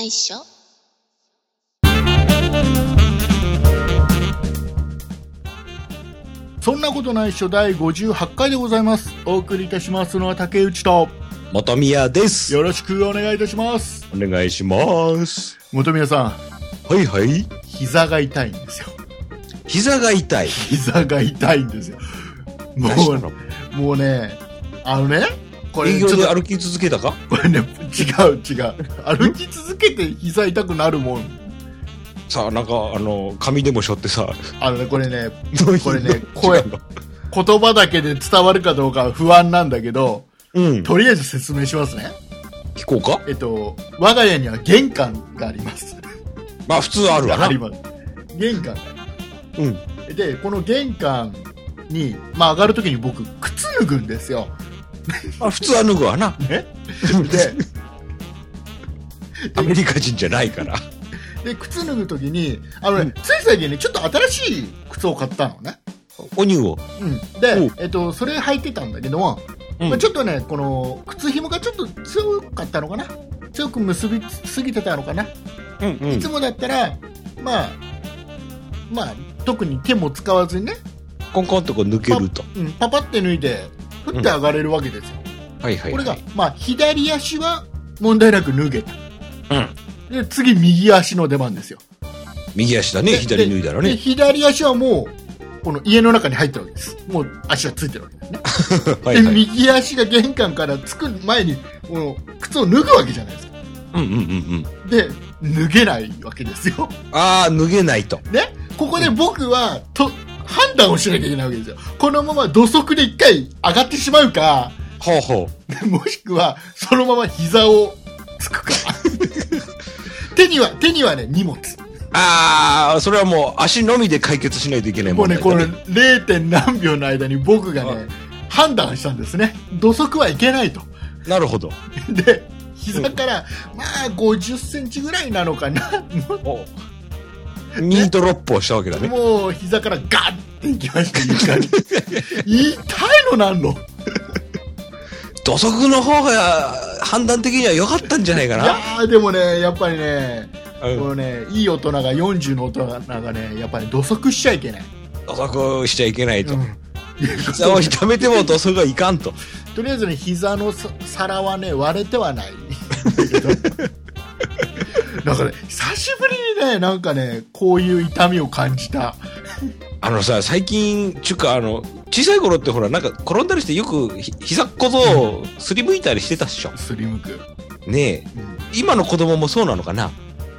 ないっしょ。 そんなことないっしょ第58回でございます。お送りいたしますのは竹内と本宮です。 よろしくお願いいたします。 お願いします。 本宮さん、 はいはい。 膝が痛いんですよ。 膝が痛い。 膝が痛いんですよ。もうね、これ営業で歩き続けたか？ これね、違う。歩き続けて膝痛くなるもん。 さあ、なんか、紙でもしょってさ。 これね、言葉だけで伝わるかどうかは不安なんだけど、 うん。 とりあえず説明しますね。 聞こうか？ 我が家には玄関があります。 まあ、普通あるわな。 あります。玄関が。 うん。 で、この玄関に、上がるときに僕、靴脱ぐんですよ。 まあ、普通は脱ぐわな。 ね。で、 アメリカ人じゃないから。 で、靴脱ぐときに、つい最近ね、ちょっと新しい靴を買ったのね。 お乳を。 うん。で、それ履いてたんだけども、ちょっとね、この、靴紐がちょっと強かったのかな？強く結びすぎてたのかな？いつもだったら、特に手も使わずにね、 コンコンとこう抜けると。 パパって脱いで、ふって上がれるわけですよ。 はいはい。 これが、左足は問題なく脱げた。 うん。 で、次、右足の出番ですよ。 右足だね、左脱いだらね。 で、左足はもう、この家の中に入ったわけです。もう足はついてるわけですね。 はい、はい。 で、右足が玄関からつく前に、この靴を脱ぐわけじゃないですか。で、脱げないわけですよ。 ああ、脱げないと。 ね、ここで僕は、判断をしなきゃいけないわけですよ。このまま土足で一回上がってしまうか、 ほうほう。もしくは、そのまま膝をつくか。手にはね、荷物。 ああ、それはもう足のみで解決しないといけないもんね。 もうね、これ 0. 何秒の間に僕がね、判断したんですね。土足はいけないと。 なるほど。 で、膝から、50センチぐらいなのかな。 ミートロップをしたわけだね。 もう膝からガッていきました、床に。痛いのなんの。 土足の方が判断的には良かったんじゃないかな。 いやー、でもね、やっぱりね、このね、いい大人が40の大人がね、やっぱり土足しちゃいけない。 土足しちゃいけないと。膝を痛めても土足がいかんと。 とりあえずね、膝の皿はね、割れてはない。だからね、久しぶりにね、なんかね、こういう痛みを感じた。 さ、最近、小さい頃ってほら、なんか転んだりしてよく膝小僧すりむいたりしてたっしょ。 すりむく。 ねえ、今の子供もそうなのかな？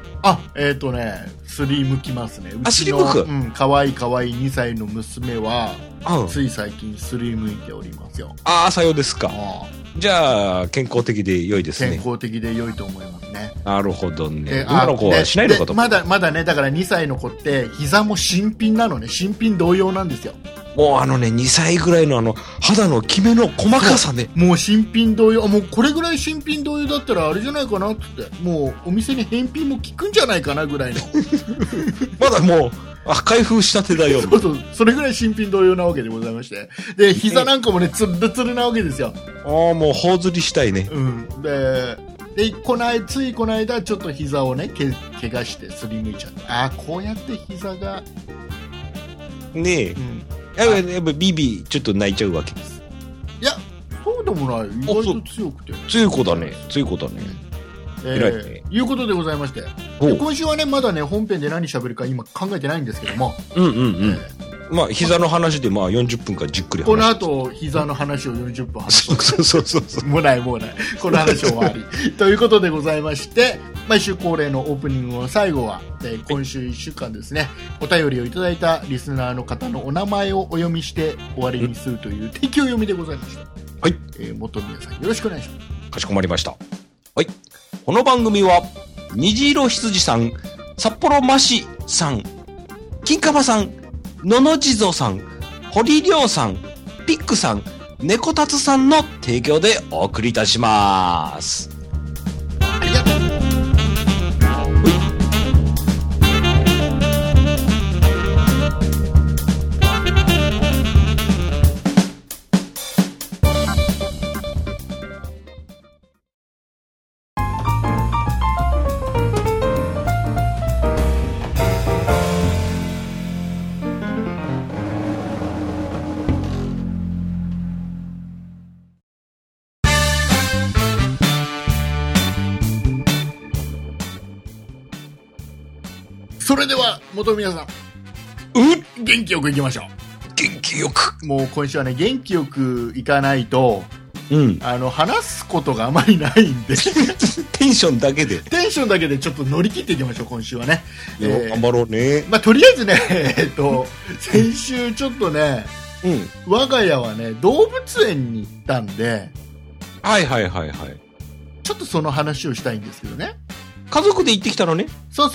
すりむきますね。 すりむく？ かわいい2歳の娘は、つい最近すりむいておりますよ。 ああ、さようですか。じゃあ、健康的で良いですね。 健康的で良いと思いますね。 なるほどね。今の子はしないのかと。 まだね、だから2歳の子って、膝も新品なのね。新品同様なんですよ。 もう2歳ぐらいの肌のキメの細かさね。 もう新品同様、もうこれぐらい新品同様だったらあれじゃないかなって言って、もうお店に返品も効くんじゃないかなぐらいの。 まだもう、開封したてだよ。 そう、それぐらい新品同様なわけでございまして。で、膝なんかもね、ツルツルなわけですよ。 もう頬ずりしたいね。 で、ついこの間、ちょっと膝をね、怪我してすりむいちゃって。こうやって膝が。 ねえ。やっぱビビちょっと泣いちゃうわけです。 いや、そうでもない。意外と強くて。 強い子だね。偉いね。 いうことでございまして。今週はね、まだね、本編で何喋るか今考えてないんですけども。 膝の話で40分間じっくり話す。 この後、膝の話を40分話す。 そう。 もうない。この話終わり。ということでございまして、毎週恒例のオープニングの最後は、今週1週間ですね、お便りをいただいたリスナーの方のお名前をお読みして終わりにするという定期読みでございました。 はい。 元宮さん、よろしくお願いします。 かしこまりました。はい。この番組は、虹色羊さん、札幌マシさん、金玉さん、ののじぞさん、堀亮さん、ピックさん、猫達さんの提供でお送りいたします。 ありがとう。 それでは元宮さん、元気よくいきましょ元気よく。 う。もう今週はね、元気よくいかないと、話すことがあまりないんでテンションだけで。 テンションだけでちょっと乗り切っていきましょう、今週はね。 頑張ろうね。 まあ、とりあえずね、先週ちょっとね、我が家はね、動物園に行ったんで、 はいはいはいはい。 ちょっとその話をしたいんですけどね。 家族で行ってきたのね。 そう。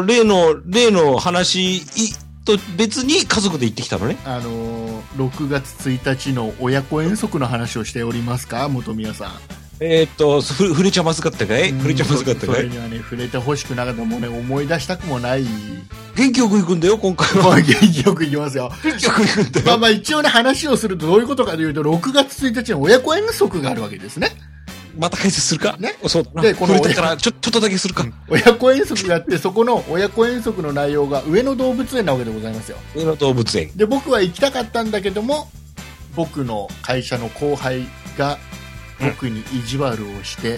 例の話と別に家族で行ってきたのね。 6月1日の親子遠足の話をしておりますか、元宮さん。 触れちゃまずかったかい？触れちゃまずかったかい？ それにはね、触れてほしくなかった。もうね、思い出したくもない。 元気よく行くんだよ、今回は。 元気よく行きますよ。 元気よく行くんだよ。 まあ一応ね、話をするとどういうことかというと、6月1日の親子遠足があるわけですね。 また解説するかね。 そうだな。 で、この触れたからちょっとだけするか。 親子遠足があって、そこの親子遠足の内容が上野動物園なわけでございますよ。 上野動物園。 で、僕は行きたかったんだけども、僕の会社の後輩が僕に意地悪をして、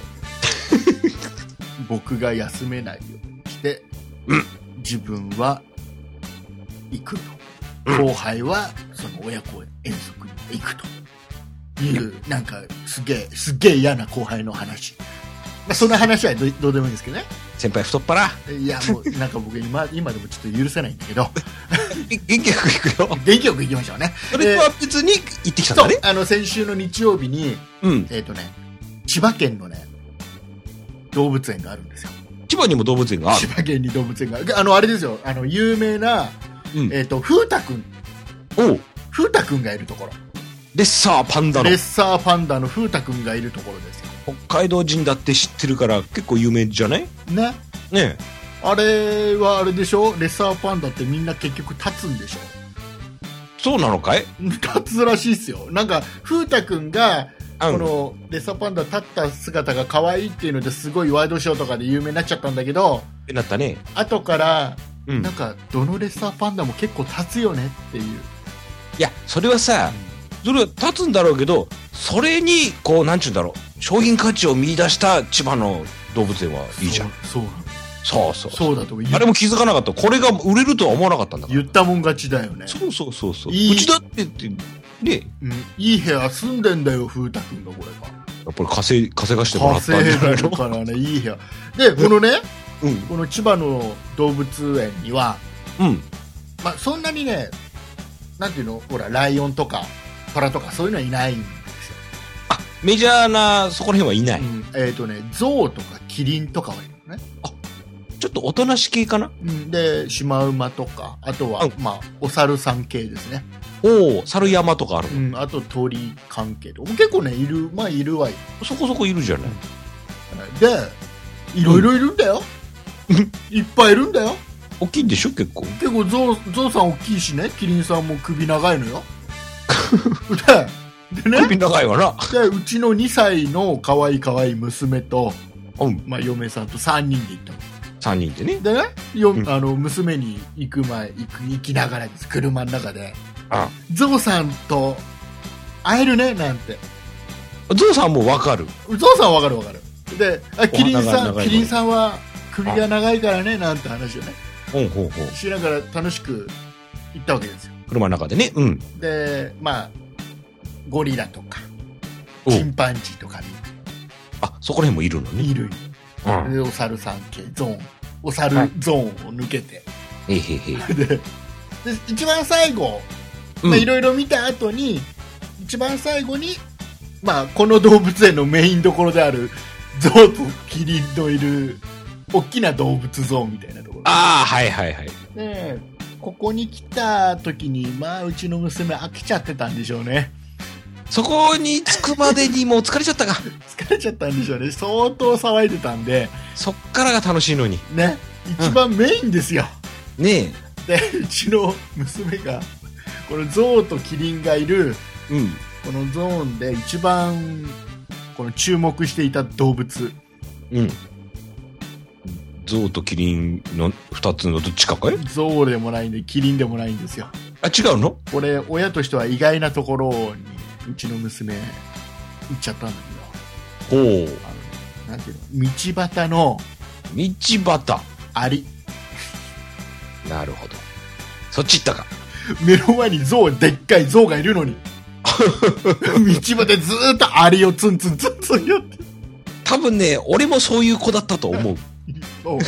僕が休めないようにして、自分は行くと。後輩はその親子遠足に行くという、なんかすげえ嫌な後輩の話。まあ、その話はどうでもいいんですけどね。 先輩太っ腹。 いや、もうなんか僕今でもちょっと許せないんだけど。 元気よく行くよ。 元気よく行きましょうね。 それとは別に行ってきたんだね。 そう、先週の日曜日に、千葉県のね、動物園があるんですよ。 千葉にも動物園がある。 千葉県に動物園がある。あれですよ、有名な、風太くん。風太くんがいるところ。 レッサーパンダの風太くんがいるところですよ。 北海道人だって知ってるから結構有名じゃない？ね。 あれはあれでしょ、レッサーパンダってみんな結局立つんでしょ。 そうなのかい？ 立つらしいっすよ。なんか風太くんがこのレッサーパンダ立った姿が可愛いっていうのですごいワイドショーとかで有名になっちゃったんだけど、 なったね。 後から、なんかどのレッサーパンダも結構立つよねっていう。 いや、それはさ、それは立つんだろうけど、それにこうなんちゅうんだろう、商品価値を見出した千葉の動物園はいいじゃん。そうだと思う。 あれも気づかなかった。これが売れるとは思わなかったんだから。 言ったもん勝ちだよね。 そう。うちだってね、 いい部屋住んでんだよ、風太くんが。これがやっぱり稼がしてもらったんじゃないのからね、いい部屋で、このね、この千葉の動物園には、まあそんなにね、なんていうの、ほらライオンとかトラとかそういうのはいないんですよ。 あ、メジャーなそこら辺はいない。 ゾウとかキリンとかはいるのね。あ、 ちょっとおとなし系かな。 でシマウマとか、あとはまあお猿さん系ですね。 猿山とかある。 あと鳥関係とか結構ねいるわよ。 そこそこいるじゃない。 で、いろいろいるんだよ。いっぱいいるんだよ。 大きいんでしょ、結構ゾウさん大きいしね、キリンさんも首長いのよ。でね、 首長いわな。 で、うちの2歳の可愛い娘と、まあ、嫁さんと3人で行ったの。 3人でね。 でね、娘に行きながらです、車の中で、ゾウさんと会えるねなんて。 ゾウさんも分かる。 ゾウさんは分かる。で、キリンさんは首が長いからねなんて話をね、しながら楽しく行ったわけですよ、 車の中でね。 で、まあゴリラとかチンパンジーとか見て、 そこら辺もいるのね。 いる。で、お猿さん系お猿ゾーンを抜けて、で一番最後、いろいろ見た後に一番最後に、まあ、この動物園のメインどころであるゾウとキリンのいる大きな動物ゾーンみたいなところ。で、ここに来た時に、まあ、うちの娘飽きちゃってたんでしょうね。 そこに着くまでにもう疲れちゃったか。 疲れちゃったんでしょうね。相当騒いでたんで。 そっからが楽しいのに。 ね。一番メインですよ。 ねえ。で、うちの娘が、このゾウとキリンがいる、このゾーンで一番この注目していた動物。 ゾウとキリンの2つのどっちかかい？ ゾウでもないんで、キリンでもないんですよ。 違うの？ これ、親としては意外なところに、うちの娘、行っちゃったんだけど。なんていうの？道端の。 道端。 アリ。 なるほど。そっち行ったか。 目の前にでっかい象がいるのに道までずーっとアリをツンツンツンツンやって、 多分ね、俺もそういう子だったと思う。 お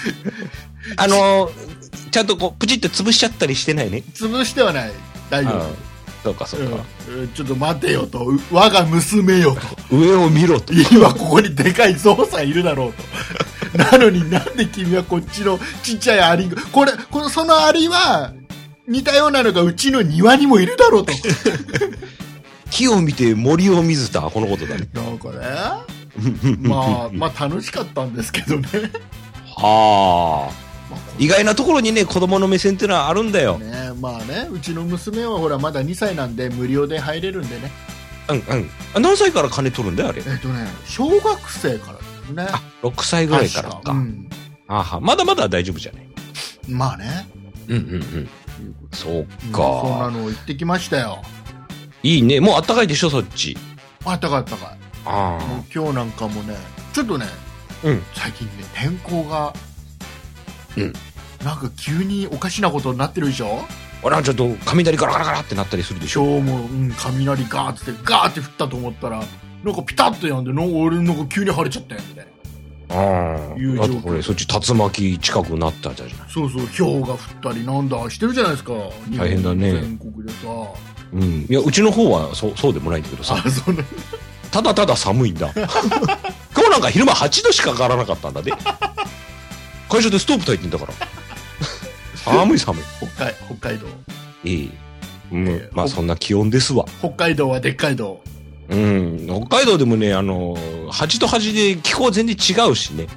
ちゃんとこう、プチって潰しちゃったりしてないね。 潰してはない、大丈夫。 そうかそうか、 ちょっと待てよと、我が娘よと、 上を見ろと。 今ここにでかい象さんいるだろうとなのになんで君はこっちのちっちゃいアリ、そのアリは似たようなのがうちの庭にもいるだろうと木を見て森を見ずた、このことだね。 なんかねまあ楽しかったんですけどねはあ、意外なところにね、子供の目線っていうのはあるんだよ。 ね、まあね、うちの娘はほらまだ2歳なんで無料で入れるんでね。 何歳から金取るんだよあれ。 小学生からですね。 あ、6歳ぐらいからか。まだまだ大丈夫じゃない。 まあね。 そうか。 そんなの行ってきましたよ。 いいね。もうあったかいでしょ、そっち。 あったかいあったかい。もう今日なんかもね、ちょっとね、最近ね、天候がなんか急におかしなことになってるでしょ。 ちょっと雷ガラガラガラってなったりするでしょ。 今日も、雷ガーって降ったと思ったら、なんかピタッとやんで、俺なんか急に晴れちゃったよみたいな。 あとこれそっち竜巻近くなったじゃない。 そう、氷が降ったりなんだしてるじゃないですか。 大変だね。 全国でさ。 いや、うちの方はそうでもないんだけどさ。ただただ寒いんだ。今日なんか昼間8度しか上がらなかったんだね。会社でストーブ焚いてんだから。寒い。北海道。 まあそんな気温ですわ。 北海道はでっかい道。 北海道でもね、端と端で気候全然違うしね。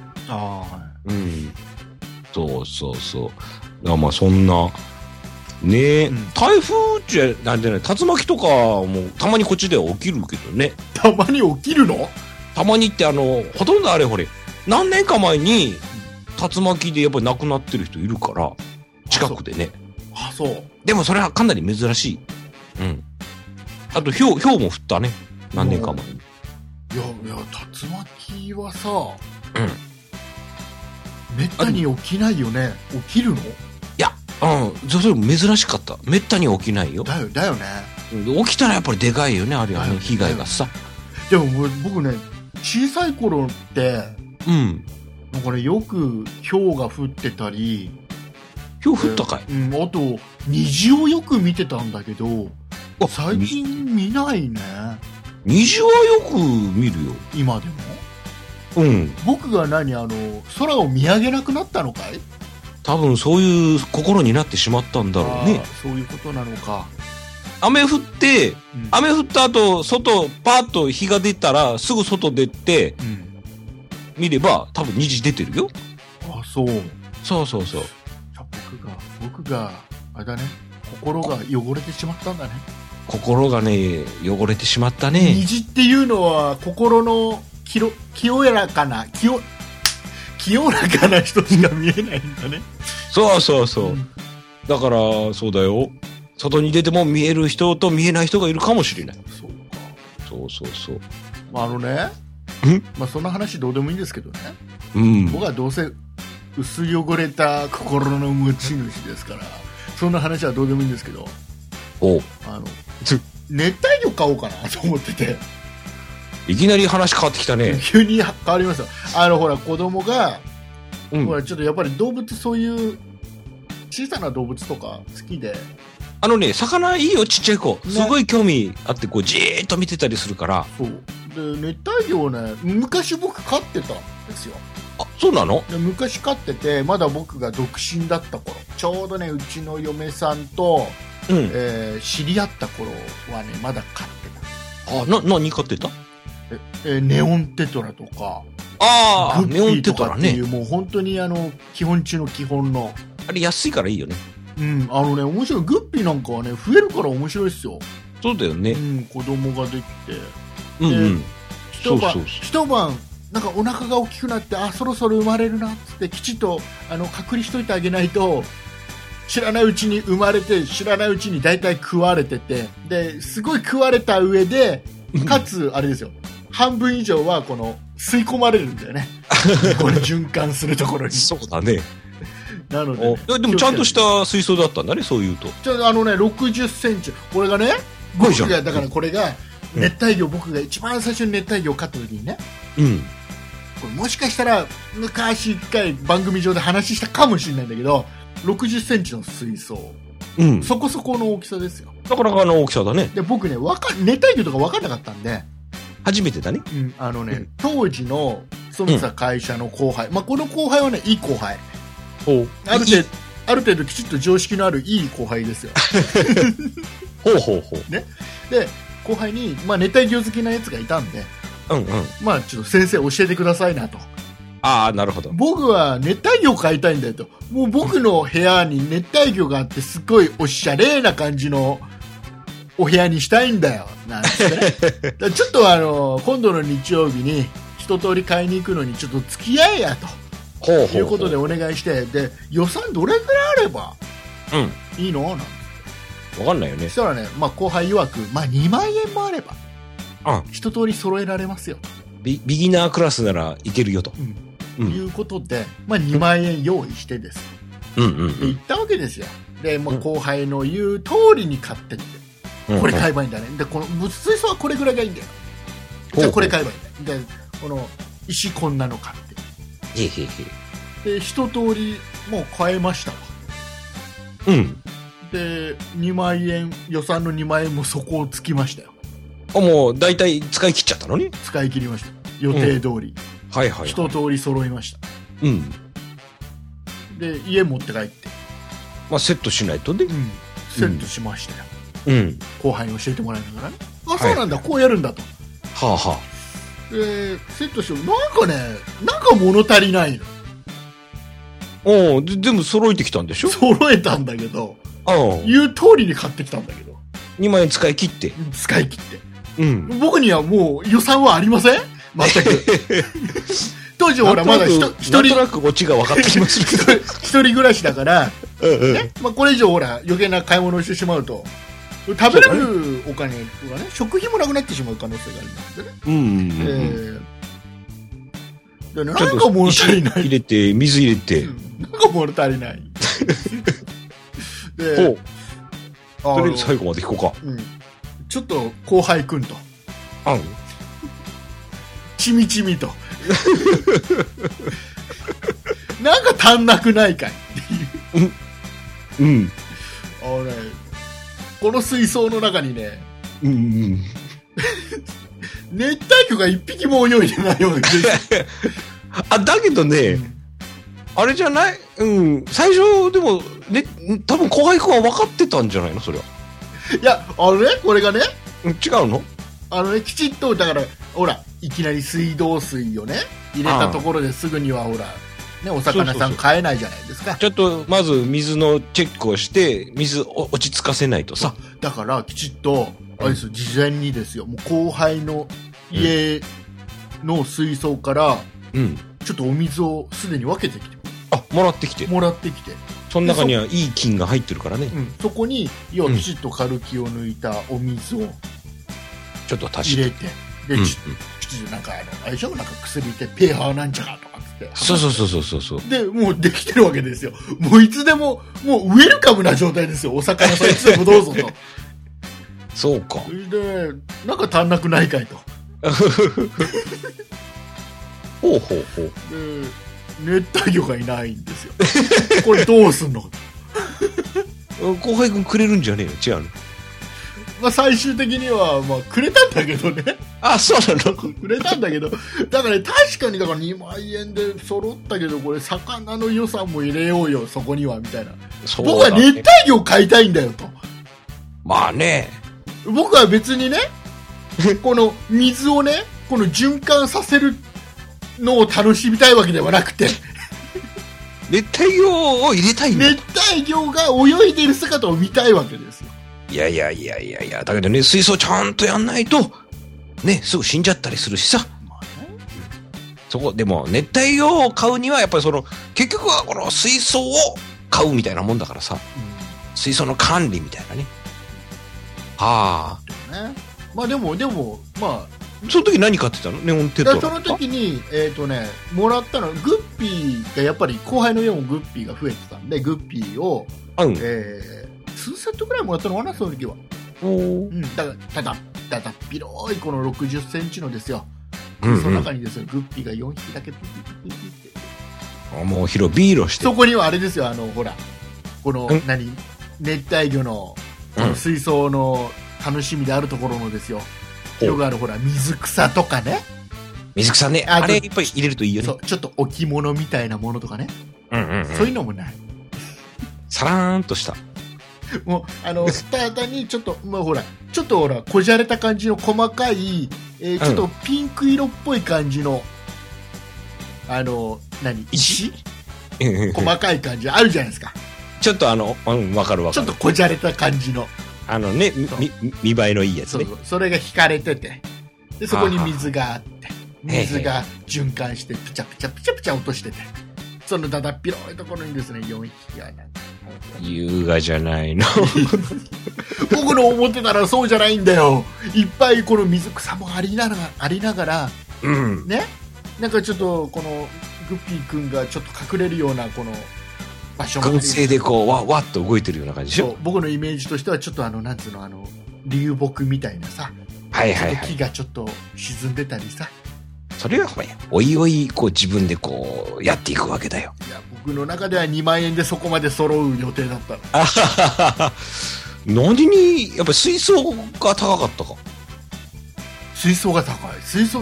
そう。まあそんな、ね、台風なんてね、竜巻とかもたまにこっちでは起きるけどね。 たまに起きるの？ たまにってほとんどあれほれ、何年か前に竜巻でやっぱり亡くなってる人いるから、近くでね。 そう。 でもそれはかなり珍しい。あと、ひょうも降ったね。何年か前に。いや、竜巻はさ、めったに起きないよね。起きるの？いや、それ珍しかった。めったに起きないよ。 だよね。 起きたらやっぱりでかいよね、あれはね、被害がさ。 でも僕ね、小さい頃って、なんかね、よく氷が降ってたり、 氷降ったかい？ あと、虹をよく見てたんだけど、最近見ないね。 虹はよく見るよ。 今でも？僕が空を見上げなくなったのかい？ 多分そういう心になってしまったんだろうね。 そういうことなのか。 雨降った後、外、パーッと日が出たら、すぐ外出て、見れば、多分虹出てるよ。 そう。 そう。 じゃあ僕が、あれだね、心が汚れてしまったんだね。 心がね、汚れてしまったね。 虹っていうのは、心の清らかな人しか見えないんだね。 そう。だから、そうだよ。外に出ても見える人と見えない人がいるかもしれない。 そうか。 そう。 そんな話どうでもいいんですけどね。僕はどうせ薄汚れた心の持ち主ですから、そんな話はどうでもいいんですけど、熱帯魚買おうかなと思ってて。 いきなり話変わってきたね。 急に変わりました。ほら、子供が、ほら、ちょっとやっぱり動物、そういう小さな動物とか好きで。 魚いいよ、ちっちゃい子。すごい興味あって、こう、じーっと見てたりするから。 そう。で、熱帯魚をね、昔僕飼ってたんですよ。 あ、そうなの？ で昔飼ってて、まだ僕が独身だった頃、ちょうどね、うちの嫁さんと、知り合った頃はね、まだ飼ってた。何飼ってた？ ネオンテトラとか、 ネオンテトラね。 もう本当に基本中の基本の。 あれ安いからいいよね。 面白い。グッピーなんかはね、増えるから面白いですよ。 そうだよね。 子供ができて。一晩、なんかお腹が大きくなって、そろそろ生まれるなっつって、きちっと隔離しといてあげないと、知らないうちに生まれて、知らないうちに大体食われてて、で、すごい食われた上で、かつ、あれですよ、半分以上は吸い込まれるんだよね。これ循環するところに。 そうだね。 なので、ね、 でもちゃんとした水槽だったんだね、そういうと。 60センチ。これがね、僕が、だからこれが、熱帯魚、僕が一番最初に熱帯魚を飼った時にね、これもしかしたら、昔一回番組上で話したかもしれないんだけど、60センチの水槽。そこそこの大きさですよ。 なかなかの大きさだね。 で、僕ね、熱帯魚とか分かんなかったんで、 初めてだね。 当時の勤めてた会社の後輩、この後輩はね、いい後輩。ある程度きちっと常識のあるいい後輩ですよ。ね。で、後輩に、熱帯魚好きなやつがいたんで、ちょっと先生教えてくださいなと。 ああ、なるほど。 僕は熱帯魚を飼いたいんだよと。もう僕の部屋に熱帯魚があってすごいおしゃれな感じのお部屋にしたいんだよ。なんてね。ちょっと今度の日曜日に一通り買いに行くのにちょっと付き合えやと。いうことでお願いして、で、予算どれくらいあればいいのなんて。 わかんないよね。 そしたらね、後輩曰く、2万円もあれば、一通り揃えられますよと。 ビギナークラスならいけるよと。 いうことで、2万円用意してです。で、行ったわけですよ。で、後輩の言う通りに買ってって、これ買えばいいんだね。で、この水槽はこれぐらいがいいんだよ。じゃあこれ買えばいいんだよ。で、この石こんなの買って。で、一通りもう買えましたわ。で、2万円、予算の2万円もそこをつきましたよ。 もう大体使い切っちゃったのに？ 使い切りました。予定通り。一通り揃いました。で、家持って帰って。 セットしないとね。 セットしましたよ。後輩に教えてもらいながらね。そうなんだ、こうやるんだと。で、セットして、なんか物足りないの。全部揃えてきたんでしょ？ 揃えたんだけど、言う通りに買ってきたんだけど。 2万円使い切って。 僕にはもう予算はありません？全く。当時ほらまだ一人。 なんとなくオチが分かってきますけど。一人暮らしだから、これ以上ほら余計な買い物をしてしまうと、食べれるお金とかね、食費もなくなってしまう可能性がありますんでね。で、なんか物足りない。 入れて、水入れて。 なんか物足りない。で、 とりあえず最後まで聞こうか。 ちょっと後輩くんと。ちみちみと。なんか足んなくないかいっていう。この水槽の中にね、熱帯魚が一匹も泳いでないようです。 だけどね、あれじゃない？最初でも、多分後輩くんは分かってたんじゃないのそれは。 いや、これがね。 違うの？ きちっと、だから、ほら、いきなり水道水をね、入れたところですぐにはほら、ね、お魚さん買えないじゃないですか。 ちょっと、まず水のチェックをして、水を落ち着かせないとさ。 だから、きちっと、事前にですよ、もう後輩の家の水槽から、ちょっとお水をすでに分けてきて。 もらってきて。その中にはいい菌が入ってるからね。 そこに、要はきちっとカルキを抜いたお水をちょっと足して。 入れて。で、きちっとなんか、あれでしょ、なんか薬でペーハーなんちゃらとかって。 そう。で、 もうできてるわけですよ。もういつでも、もうウェルカムな状態ですよ。お魚さんいつでもどうぞと。 そうか。 で、なんか足んなくないかいと。 で、 熱帯魚がいないんですよ。これどうすんの？ 後輩くんくれるんじゃねえよ。違うの？ 最終的には、くれたんだけどね。 そうなの？ くれたんだけど、だからね、確かにだから2万円で揃ったけど、これ魚の予算も入れようよ、そこには、みたいな。僕は熱帯魚を買いたいんだよと。僕は別にね、この水をね、この循環させるのを楽しみたいわけではなくて、 熱帯魚を入れたいんだ。 熱帯魚が泳いでる姿を見たいわけですよ。 いや、だけどね、水槽ちゃんとやんないと、ね、すぐ死んじゃったりするしさ。そこ、でも、熱帯魚を買うには、やっぱり結局はこの水槽を買うみたいなもんだからさ。水槽の管理みたいなね。 でも、 その時何買ってたの？ネオンテトラ。 その時に、もらったの、グッピーがやっぱり後輩の家もグッピーが増えてたんで、グッピーを、 うん。 数セットぐらいもらったのかな、その時は。 おー。 うん、だだっ広いこの60センチのですよ。 うんうんその中にですね、グッピーが4匹だけピピピピピって。 もう広ビールして。 そこにはあれですよ、ほら、このうん、 熱帯魚の、 うん水槽の楽しみであるところのですよ。 ほうよくほら、水草とかね。 水草ね。 あとあれいっぱい入れるといいよね。 そう、ちょっと置物みたいなものとかね。 うんうんうん。 そういうのもない。 さらーんとした。 もう、ただにちょっと、まあほら、こじゃれた感じの細かい、ちょっとピンク色っぽい感じの、石細かい感じあるじゃないですか。 ちょっとわかるわかる。 ちょっとこじゃれた感じの。 ね、 そう見栄えのいいやつね。 そうそう。それが引かれてて、で、そこに水があって、水が循環して、ピチャピチャピチャピチャ落としてて、そのだだっ広いところにですね、4匹がなんか。 優雅じゃないの。 僕の思ってたらそうじゃないんだよ。いっぱいこの水草もありながら、 うん。 ね、なんかちょっとこのグッピーくんがちょっと隠れるようなこの場所もあり燻製でこう、わっと動いてるような感じでしょ。 そう僕のイメージとしてはちょっとなんつうの流木みたいなさ、 はいはいはい。 木がちょっと沈んでたりさ、 それはほら、おいおい、こう自分でこう、やっていくわけだよ。 いや僕の中では2万円でそこまで揃う予定だったの。 あははは。何に、やっぱり水槽が高かったか。 水槽が高い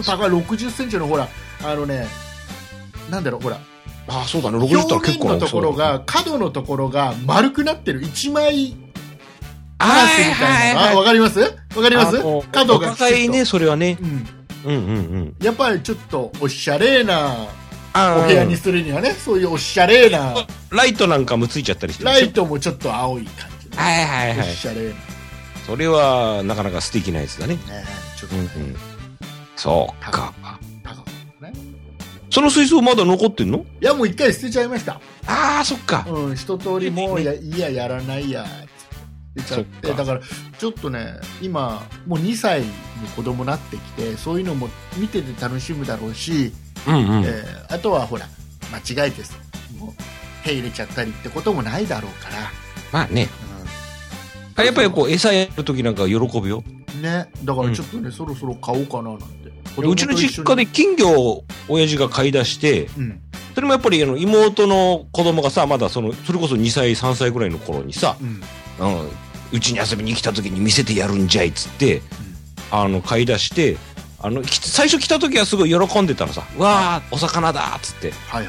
60センチのほらなんだろうほらああ、そうだね。60ったら表結構な面のところが角のところが丸くなってる一枚ガラスみたいなのわかります角がお互いね、それはね。 うんうんうんうん。 やっぱりちょっとおしゃれなあお部屋にするにはね、そういうおしゃれなライトなんかもついちゃったりしてるでしょ。 ライトもちょっと青い感じのはいはいはい。 おしゃれなねそれはなかなか素敵なやつだね。 ちょっとうんうんね。 そうか。 高かったね。 その水槽まだ残ってんの？ いやもう一回捨てちゃいました。 ああ、そっか。 うん、一通りもういいややらないやってちゃってそっかだからちょっとね今もう2歳に子供なってきてそういうのも見てて楽しむだろうし、 うんうん。 あとはほら間違えてもう手入れちゃったりってこともないだろうから、 まあね。やっぱりこう餌やるときなんか喜ぶよ。 ね、だからちょっとね、そろそろ買おうかななんて。 うちの実家で金魚を親父が買い出して、 うん、 それもやっぱり妹の子供がさ、まだそれこそ2歳、3歳ぐらいの頃にさ、うちに遊びに来た時に見せてやるんじゃいっつって、買い出して、最初来た時はすごい喜んでたのさ、わー、お魚だっつって。 はいはい。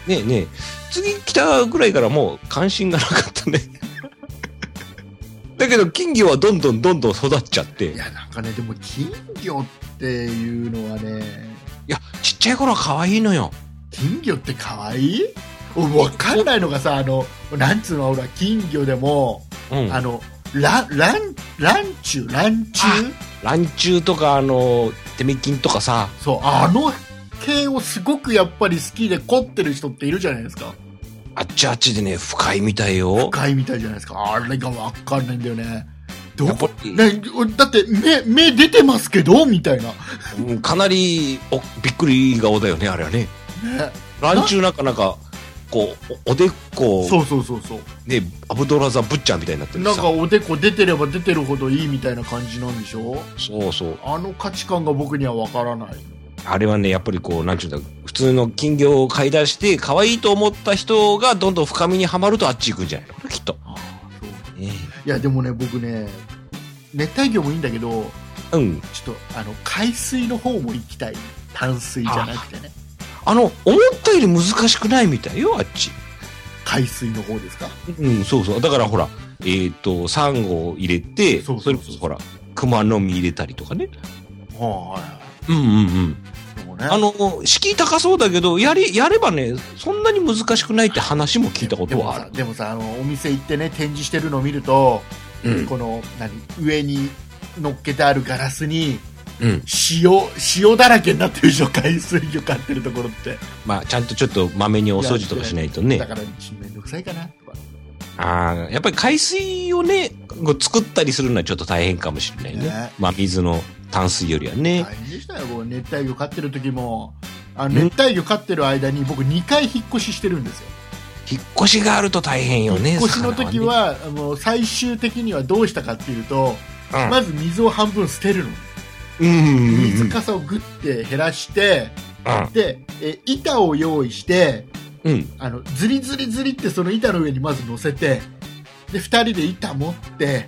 ねえねえ、次来たぐらいからもう関心がなかったね。だけど金魚はどんどん育っちゃって。 いやなんかねでも金魚っていうのはね、 いやちっちゃい頃は可愛いのよ。 金魚って可愛い？わかんないのがさなんつうのほら金魚でも、 うん、 ランチュウとかテメキンとかさ、 そう系をすごくやっぱり好きで凝ってる人っているじゃないですか。 あっちでね深いみたいよ。 深いみたいじゃないですか。あれがわかんないんだよね。どこね、 だって目出てますけどみたいな、 かなりびっくり顔だよねあれはね。 ねランチュウなんかこうおでこそうねアブドラザブッチャーみたいになってるさ、 なんかおでこ出てれば出てるほどいいみたいな感じなんでしょ。 そう価値観が僕にはわからない。 あれはねやっぱりこうなんちゅうんだ普通の金魚を買い出して可愛いと思った人がどんどん深みにはまるとあっち行くんじゃないのきっと。 そういやでもね僕ね熱帯魚もいいんだけど、ちょっと海水の方も行きたい。淡水じゃなくてね、 思ったより難しくないみたいよあっち。 海水の方ですか？ そうだからほらサンゴを入れて、それこそほら熊の実入れたりとかね。敷居高そうだけどやればねそんなに難しくないって話も聞いたことはある。 でもさお店行ってね展示してるのを見ると、この上に乗っけてあるガラスに、塩だらけになってるでしょ海水魚買ってるところって。 まあちゃんとちょっとまめにお掃除とかしないとね。 だからめんどくさいかなとか。 やっぱり海水をね作ったりするのはちょっと大変かもしれないね。 ねまあ水の淡水よりはね。 大変でしたよ。熱帯魚飼ってる時も、熱帯魚飼ってる間に僕2回引っ越ししてるんですよ。 引っ越しがあると大変よね。 引っ越しの時は、もう最終的にはどうしたかっていうと、まず水を半分捨てるの。水かさをグッて減らして、で、板を用意して、ズリズリズリってその板の上にまず乗せて、で2人で板持って、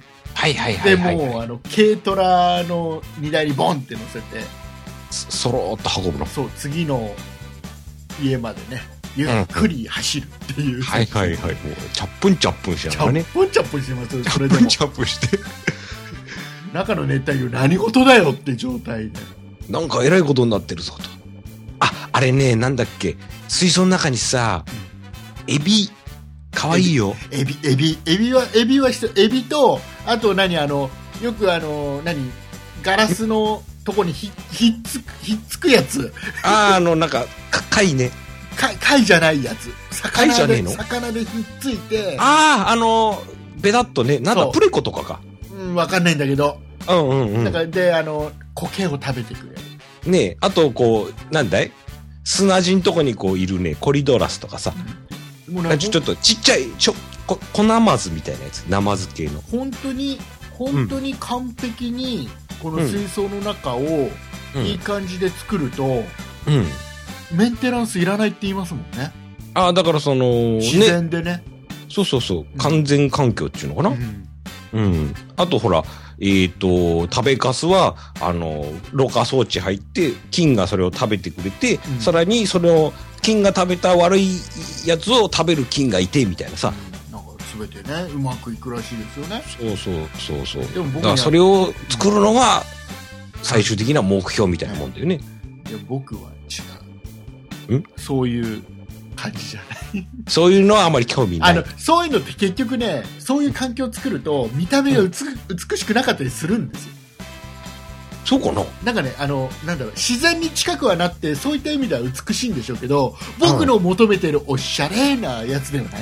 でもう軽トラの荷台にボンって乗せて、 そろーっと運ぶの。 そう、次の家までね、ゆっくり走るっていう。もうチャップンチャップンしてるね。 チャップンチャップンしてますよ。 それでもチャップンして。 中の熱帯魚何事だよって状態で。なんかえらいことになってるぞと。あれね、なんだっけ、水槽の中にさ、エビ、かわいいよ。 エビと、あとよくガラスのとこにひっつくやつ。 なんか、貝ね。 貝じゃないやつ。 貝じゃねえの？ 魚でひっついて。 ベタっとね、なんだ、プレコとかか。 わかんないんだけど。 なんかで、苔を食べてくれる。 ねえ、あと、なんだい？砂地のとこにいるね、コリドラスとかさ。ちょっとちっちゃい、粉マズみたいなやつ、ナマズ系の。 本当に完璧に、この水槽の中をいい感じで作ると、メンテナンスいらないって言いますもんね。 だから自然でね。 そう、完全環境っていうのかな。あとほら、食べかすは、ろ過装置入って、菌がそれを食べてくれて、さらにそれを、菌が食べた悪いやつを食べる菌がいて、みたいなさ。 なんか全てね、うまくいくらしいですよね。 そう。 でも僕だからそれを作るのが、最終的な目標みたいなもんだよね。 いや、僕は違う。そういう感じじゃない。 そういうのはあまり興味ない。 そういうのって結局ね、そういう環境を作ると、見た目が美しくなかったりするんですよ。 そうかな。 なんかね、なんだろう、自然に近くはなって、そういった意味では美しいんでしょうけど、僕の求めてるおしゃれなやつではない。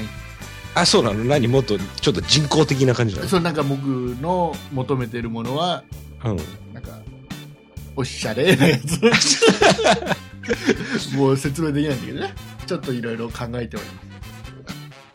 そうなの？何？もっと、ちょっと人工的な感じなの？ そう、なんか僕の求めてるものは、なんか、おしゃれなやつ。もう説明できないんだけどね。ちょっといろいろ考えております。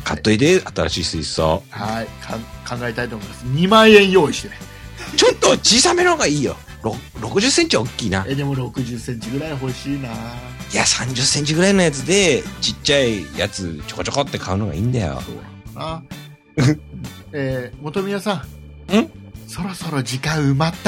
買っといて、新しい水槽。 はい、考えたいと思います。2万円用意してね。 ちょっと小さめの方がいいよ。60センチは大きいな。 でも60センチぐらい欲しいな。いや、30センチぐらいのやつで、ちっちゃいやつ、ちょこちょこって買うのがいいんだよ。 そうだな。本宮さん。そろそろ時間埋まった？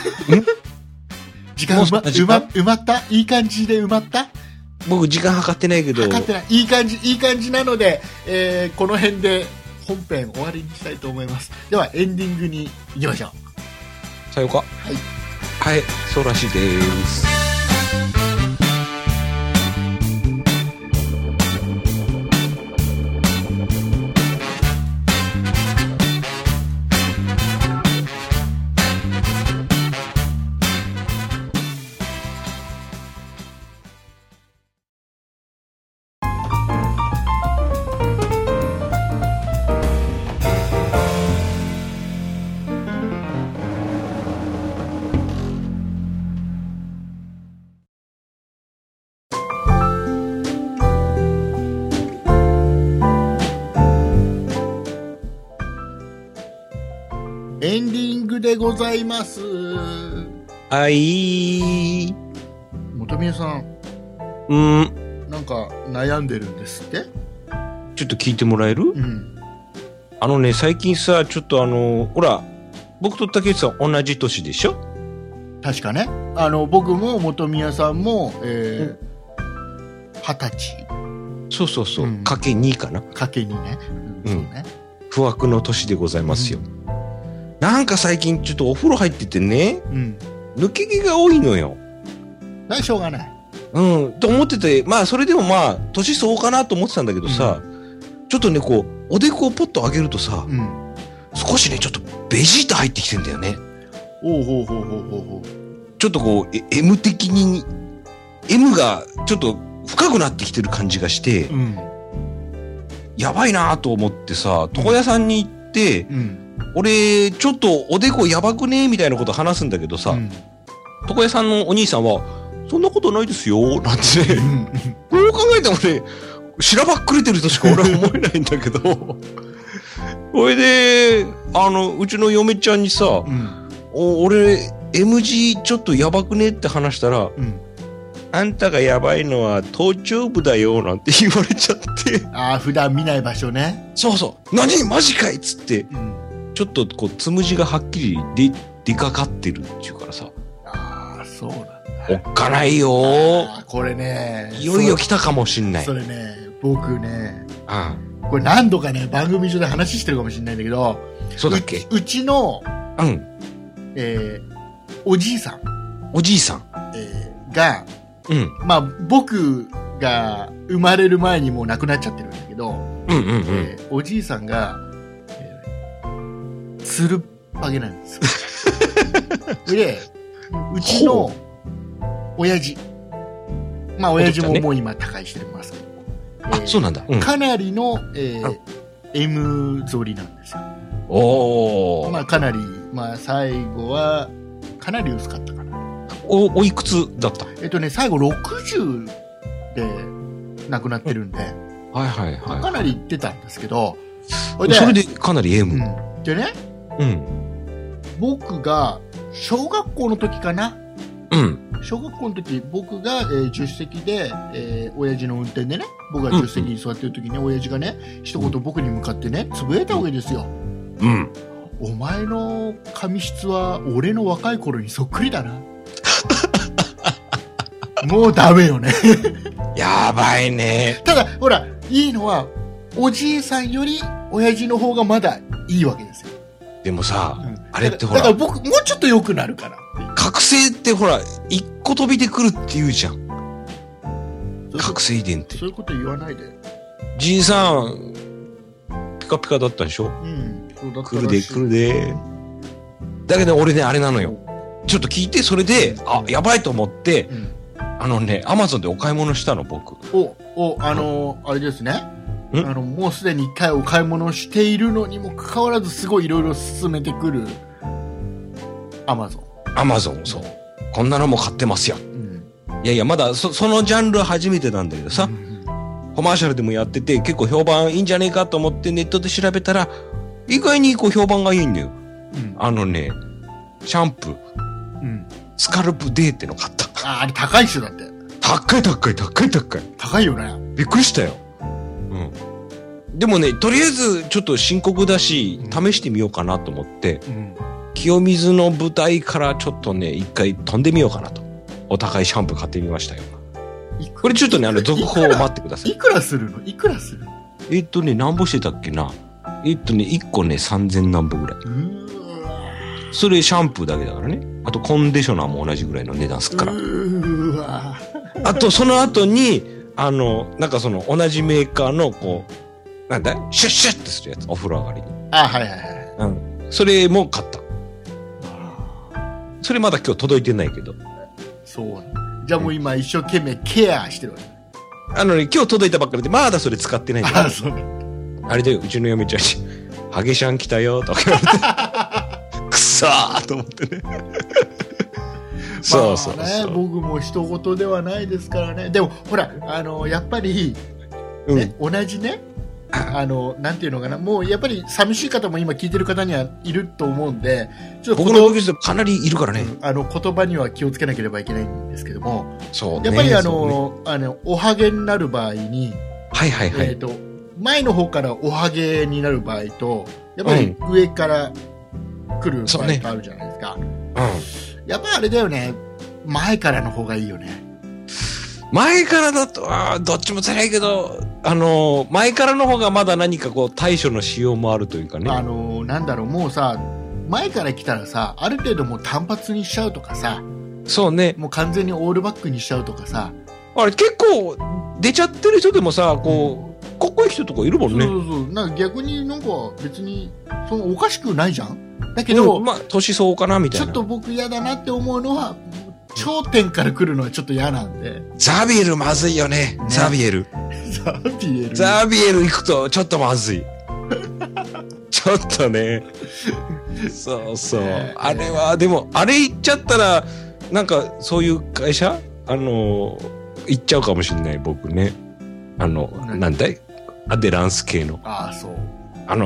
時間埋まった？いい感じで埋まった？ 僕時間計ってないけど。 計ってない。いい感じなので、この辺で本編終わりにしたいと思います。では、エンディングに行きましょう。 さようか。はい、そうらしいです。 エンディングでございます。 はい。 本宮さん。なんか悩んでるんですって？ ちょっと聞いてもらえる？最近さ、ちょっとほら、僕と竹内さん同じ年でしょ？ 確かね。僕も本宮さんも、20歳。 そう。かけ2かな。 かけ2ね。そうね。 不惑の年でございますよ。なんか最近ちょっとお風呂入っててね、抜け毛が多いのよ。 しょうがない。 と思ってて、まあそれでもまあ、年相応かなと思ってたんだけどさ、ちょっとね、おでこをポッと上げるとさ、少しね、ちょっとベジータ入ってきてんだよね。ちょっとM 的に、M がちょっと深くなってきてる感じがして、やばいなと思ってさ、床屋さんに行って、 俺、ちょっとおでこやばくねみたいなこと話すんだけどさ、床屋さんのお兄さんは、そんなことないですよ、なんてね、どう考えてもね、しらばっくれてるとしか俺は思えないんだけど、それで、うちの嫁ちゃんにさ、俺、M 字ちょっとやばくねって話したら、あんたがやばいのは頭頂部だよ、なんて言われちゃって。 ああ、普段見ない場所ね。 そうそう。何マジかいっつって、ちょっとこう、つむじがはっきり出かかってるっていうからさ。 ああ、そうなんだ。 おっかないよー。 これね。 いよいよ来たかもしんない。 それね、僕ね、 うん。 これ何度かね、番組上で話してるかもしれないんだけど、 そうだっけ？ うちの、おじいさん。 おじいさん。 が、まあ、僕が生まれる前にもう亡くなっちゃってるんだけど、おじいさんが、つるっぱげなんですよ。で、うちの親父。まあ、親父ももう今、他界してますけど。 あ、そうなんだ。 かなりの、M 反りなんですよ。 おー。 まあ、かなり、まあ、最後は、かなり薄かったかな。 おいくつだった？ 最後60で亡くなってるんで、 はいはいはい。 かなりいってたんですけど、 それでかなり M。 でね、僕が小学校の時かな。小学校の時、僕が、助手席で、親父の運転でね、僕が助手席に座ってる時に、親父がね、一言僕に向かってね、つぶやいたわけですよ。お前の髪質は俺の若い頃にそっくりだな。もうダメよね。 やばいね。 ただ、ほら、いいのは、おじいさんより親父の方がまだいいわけですよ。 でもさ、あれってほら。 だから僕、もうちょっと良くなるから。 覚醒ってほら、一個飛びでくるって言うじゃん。覚醒遺伝って。 そういうこと言わないで。 じいさん、ピカピカだったでしょ？ そうだったらしい。 来るで来るで。だけど俺ね、あれなのよ。ちょっと聞いて、それで、あ、やばいと思って、アマゾンでお買い物したの、僕。 あれですね。もうすでに一回お買い物しているのにもかかわらず、すごいいろいろ進めてくる、アマゾン、そう。 こんなのも買ってますよ。いやいや、まだそのジャンルは初めてなんだけどさ、コマーシャルでもやってて、結構評判いいんじゃねえかと思ってネットで調べたら、意外にこう評判がいいんだよ。シャンプー。スカルプデーっての買った。 あれ高いっしょ、だって。 高い。 高いよね。 びっくりしたよ。でもね、とりあえずちょっと深刻だし、試してみようかなと思って、清水の舞台からちょっとね、一回飛んでみようかなと。お高いシャンプー買ってみましたよ。これちょっとね、続報を待ってください。 いくらするの？ 何ぼしてたっけな。1個ね、3000何ぼぐらい。それシャンプーだけだからね。あとコンディショナーも同じぐらいの値段すっから。あと、その後に、なんかその同じメーカーの、こう、なんだシュッシュッってするやつ、お風呂上がりに。それも買った。それまだ今日届いてないけど。 そう。じゃあもう今一生懸命ケアしてるわけ。 今日届いたばっかりで、まだそれ使ってないんだよ。あれで、うちの嫁ちゃんに、ハゲシャン来たよ、とか言われて。くそーと思ってね。そう。 僕も人事ではないですからね。でも、ほら、やっぱり、同じね、なんていうのかな、もうやっぱり寂しい方も今聞いてる方にはいると思うんで、 ちょっと僕の同級生かなりいるからね。 言葉には気をつけなければいけないんですけども、 そうね、 やっぱりおはげになる場合に、前の方からおはげになる場合と、やっぱり上から来る場合とあるじゃないですか。やっぱりあれだよね、前からの方がいいよね。 前からだと、どっちも辛いけど、前からの方がまだ何かこう対処のしようもあるというかね。 なんだろう、もうさ、前から来たらさ、ある程度もう単発にしちゃうとかさ、 そうね。 もう完全にオールバックにしちゃうとかさ。 あれ結構出ちゃってる人でもさ、こう、かっこいい人とかいるもんね。 なんか逆になんか別に、おかしくないじゃん。だけど、 年相応かなみたいな。 ちょっと僕嫌だなって思うのは、頂点から来るのはちょっと嫌なんで。 ザビエルまずいよね。ザビエル行くとちょっとまずい。ちょっとね。 そうそう。あれは、でも、あれ言っちゃったら、なんか、そういう会社行っちゃうかもしれない、僕ね。なんだいアデランス系の。 ああ、そう。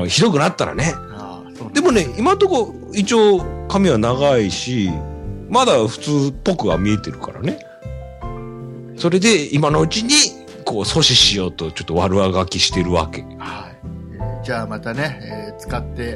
ひどくなったらね。 ああ、そうでもね、今のとこ、一応、髪は長いし、まだ普通っぽくは見えてるからね。それで、今のうちに、こう、阻止しようと、ちょっと悪あがきしてるわけ。 はい。じゃあまたね、使って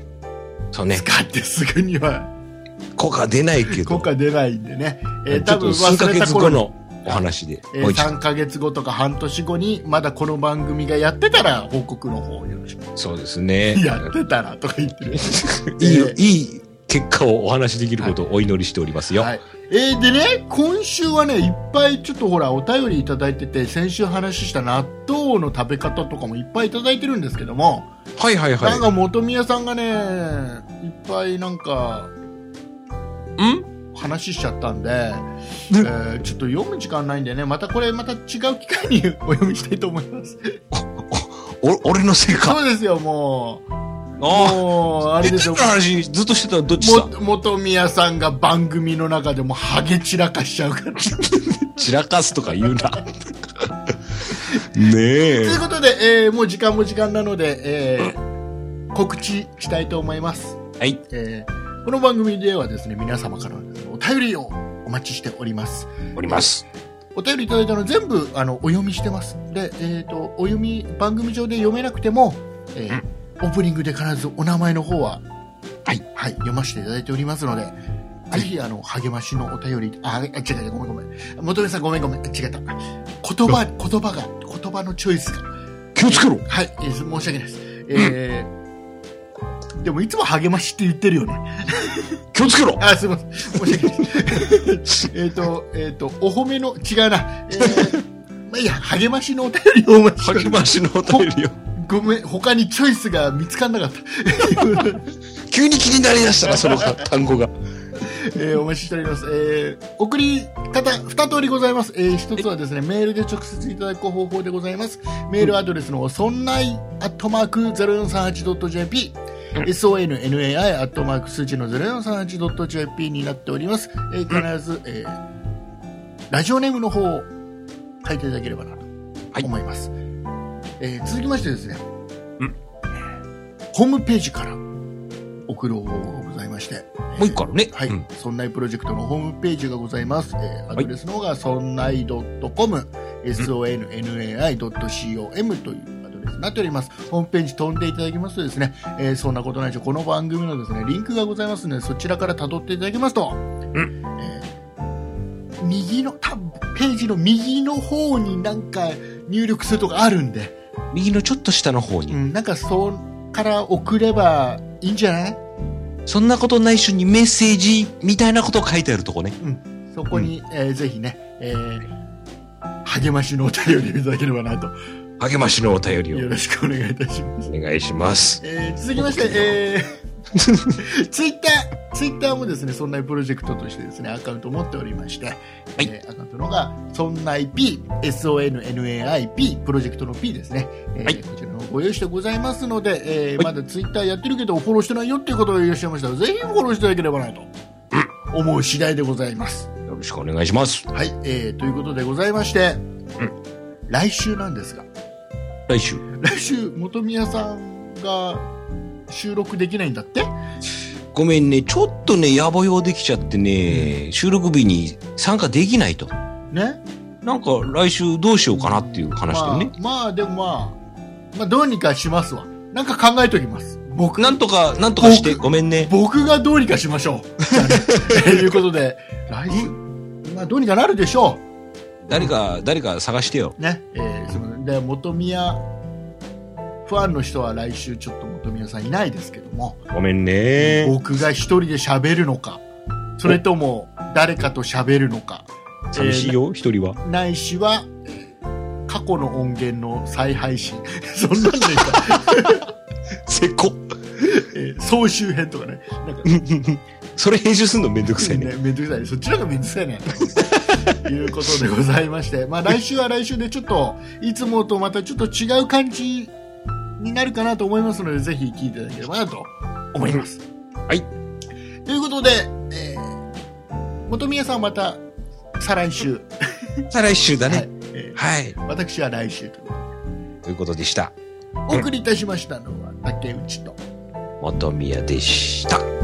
すぐには効果出ないけど。 効果出ないんでね。 多分数ヶ月後のお話で。 3ヶ月後とか半年後に、まだこの番組がやってたら、報告の方よろしく。 そうですね。 やってたらとか言ってる。 いい結果をお話しできることをお祈りしておりますよ。 はい。でね、今週はね、いっぱいちょっとほら、お便りいただいてて、先週話した納豆の食べ方とかもいっぱいいただいてるんですけども、 はいはいはい。 なんか元宮さんがね、いっぱいなんか、話しちゃったんで、ちょっと読む時間ないんでね、また違う機会にお読みしたいと思います。 俺のせいか。 そうですよ、もう。あれですよ。 話ずっとしてたらどっちだ？ 元宮さんが番組の中でもハゲ散らかしちゃうから。 散らかすとか言うな。ねえ。ということで、もう時間なので、告知したいと思います。 はい。 この番組ではですね、皆様からのお便りをお待ちしております。お便りいただいたの全部お読みしてます。で、お読み番組上で読めなくても、オープニングで必ずお名前の方は、はい、読ませていただいておりますので、ぜひ励ましのお便り、違う、ごめん。元宮さんごめん、違った。言葉のチョイスが。 気をつけろ。 はい、申し訳ないです。でもいつも励ましって言ってるよね。 気をつけろ。 すいません。申し訳ないです。お褒めの、違うな。まあいいや、励ましのお便りを励ましのお便りを。 ごめん、他にチョイスが見つからなかった。 急に気になりだしたな、その単語が。 お待ちしております。送り方、2通りございます。1つはですね、メールで直接いただく方法でございます。メールアドレスの、sonnai@0438.jp、sonnai@ 数字の 0438.jp になっております。必ず、ラジオネームの方を書いていただければなと思います。続きましてですね、ホームページから送る方法がございまして、 もう一個あるね。 はい、そんないプロジェクトのホームページがございます。アドレスの方がそんない .com、sonnai.com というアドレスになっております。ホームページ飛んでいただきますとですね、そんなことないでしょ、この番組のですね、リンクがございますので、そちらから辿っていただきますと、右の、ページの右の方になんか入力するとかあるんで、 右のちょっと下の方に。 なんかそこから送ればいいんじゃない？ そんなことないしにメッセージみたいなことを書いてあるとこね。 そこに、ぜひね、励ましのお便りをいただければなと。 励ましのお便りを。 よろしくお願いいたします。 お願いします。 続きまして、ツイッターもですね、そんないプロジェクトとしてですね、アカウントを持っておりまして、アカウントの方が、そんない P、SONNAIP、プロジェクトの P ですね。こちらのご用意してございますので、まだツイッターやってるけど、フォローしてないよっていう方がいらっしゃいましたら、ぜひフォローしていただければなと、思う次第でございます。 よろしくお願いします。 はい、ということでございまして、来週なんですが、来週、元宮さんが収録できないんだって？ ごめんね、ちょっとね、野暮用できちゃってね、収録日に参加できないと。 ね。 なんか来週どうしようかなっていう話でね。 でもどうにかしますわ。なんか考えときます。 なんとかして、ごめんね。 僕がどうにかしましょう。じゃあね、ということで、来週、どうにかなるでしょう。 誰か探してよ。 ね。で、元宮ファンの人は来週ちょっと元宮さんいないですけども。 ごめんね。 僕が一人で喋るのか、それとも誰かと喋るのか。 寂しいよ、一人は。 ないしは、過去の音源の再配信。そんなんでいいか。 せこ。 総集編とかね。なんかそれ編集するのめんどくさいね。 めんどくさい。そっちの方がめんどくさいね。ということでございまして、来週は来週でちょっと、いつもとまたちょっと違う感じになるかなと思いますので、ぜひ聞いていただければなと思います。 はい。 ということで、本宮さんまた再来週。 再来週だはいね。はい。 私は来週ということでした。 お送りいたしましたのは竹内と本宮でした。